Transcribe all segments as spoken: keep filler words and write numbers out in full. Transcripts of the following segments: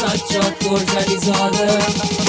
سجاد برجلی زاده.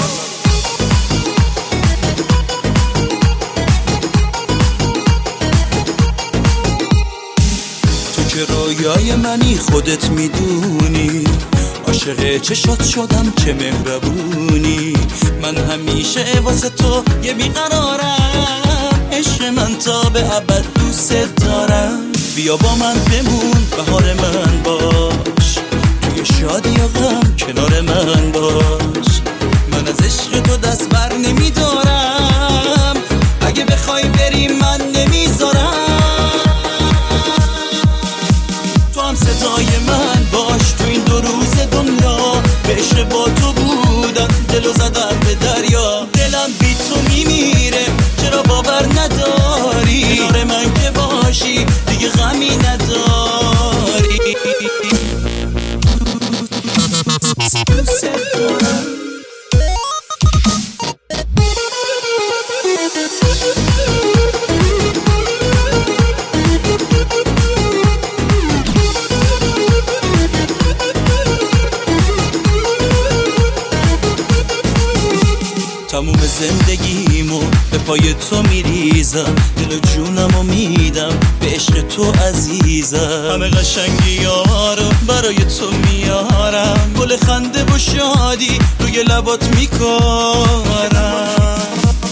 تو که رویای منی خودت میدونی، عاشق چشات شدم چه مهربونی. من همیشه واسه تو یه بیقرارم، عشق من تا به ابد دوست دارم. بیا با من بمون بهار من باش، توی شادی و غم کنار من باش. من از عشق تو دست بر نمیدارم، اگه بخوای بری من نمیذارم. تو هم صدای من باش تو این دو روز دنیا، به عشق با تو بودن دلو زدم به دریا. دلم بی تو میمیره چرا باور نداری، کنار من که باشی دیگه غمی نداری. دوست دارم. تموم زندگیمو به پای تو میریزم، دل و جونمو میدم به عشق تو عزیزم. همه قشنگی ها رو برای تو میارم، گل خنده و شادی روی لبات میکارم.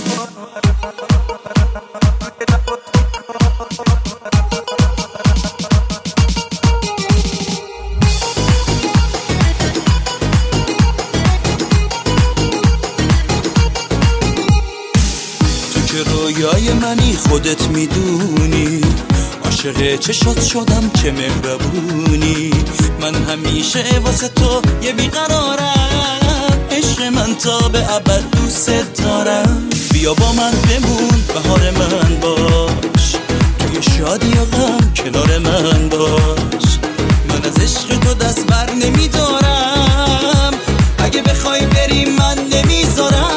که رویای منی خودت میدونی، عاشق چشات شدم چه مهربونی. من همیشه واسه تو یه بیقرارم، عشق من تا به ابد دوست دارم. بیا با من بمون بهار من باش، توی شادی و غم کنار من باش. من از عشق تو دست بر نمیدارم، اگه بخوای بری من نمیذارم.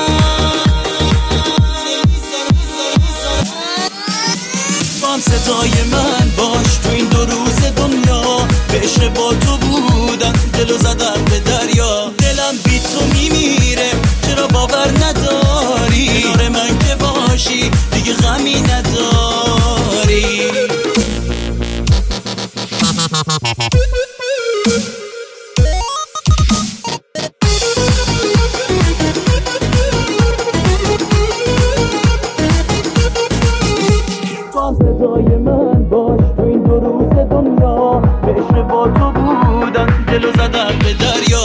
هم صدای من باش تو این دو روز دنیا، به عشق با تو بودن دلو زدم به دریا. دلم بی تو میمیره چرا باور نداری، کنار من که باشی دیگه غمی نداری. صدای من باش تو این دو روز دنیا، به عشق با تو بودن دلو زدم به دریا.